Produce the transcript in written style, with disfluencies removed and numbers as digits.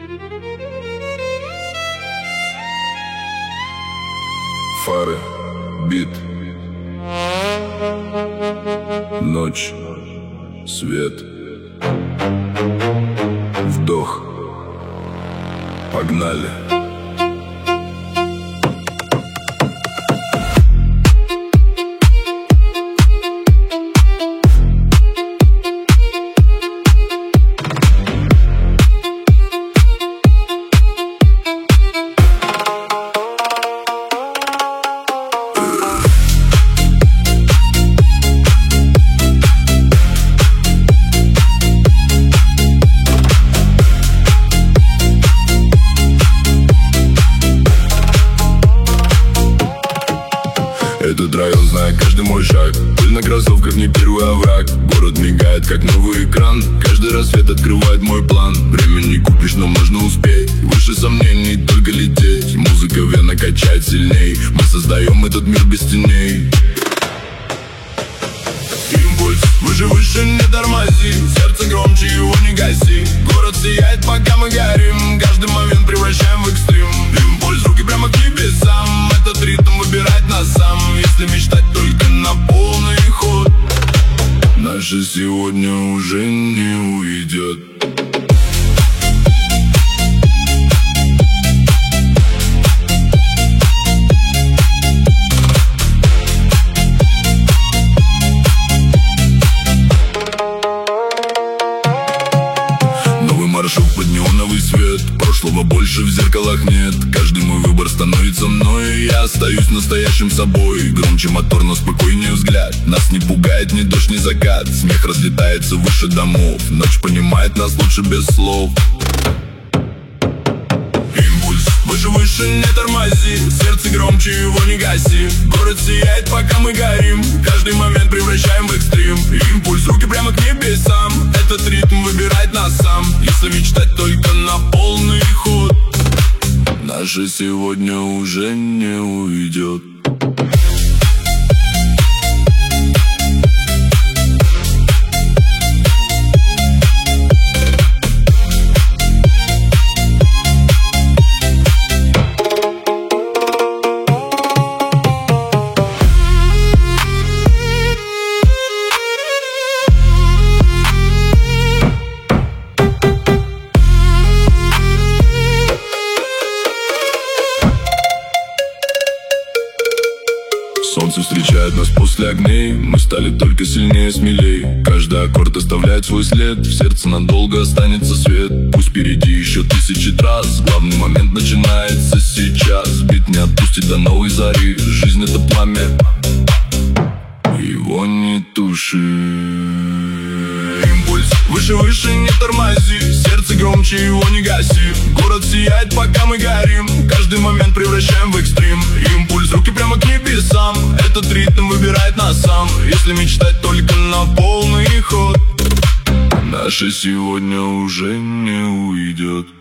Фары, бит, ночь, свет, вдох, погнали. Этот район знает каждый мой шаг. Пыль на кроссовках, не первый овраг. Город мигает, как новый экран. Каждый рассвет открывает мой план. Время не купишь, но можно успеть. Выше сомнений, только лететь. Музыка вена качает сильней. Мы создаем этот мир без теней. Импульс, выше, не тормози. Сердце громче, его не гаси. Город сияет, пока мы горим. Каждый момент превращаем в экстрим. Импульс, руки прямо к небесам. Этот ритм выбирает нас сам. Если мечтать только на полный ход, наше сегодня уже не уйдет. Маршрут под неоновый свет. Прошлого больше в зеркалах нет. Каждый мой выбор становится мной. Я остаюсь настоящим собой. Громче мотор, но спокойнее взгляд. Нас не пугает ни дождь, ни закат. Смех разлетается выше домов. Ночь понимает нас лучше без слов. Импульс, выше, не тормози. Сердце громче, его не гаси. Город сияет, пока мы горим. Каждый момент превращаем в экстрим. Импульс, руки прямо к небесам. Этот ритм выбирает нас сам. Если мечтать только на полный ход, наше сегодня уже не уйдет. Солнце встречает нас после огней. Мы стали только сильнее, смелей. Каждый аккорд оставляет свой след. В сердце надолго останется свет. Пусть впереди еще тысячи трасс. Главный момент начинается сейчас. Бит не отпустит до новой зари. Жизнь — это пламя, его не туши. Импульс, выше, не тормози. Сердце громче, его не гаси. Город сияет, пока мы горим. Каждый момент превращаем в экстрим. Импульс, руки прямо к небесам. Этот ритм выбирает нас сам. Если мечтать только на полный ход, наше сегодня уже не уйдет.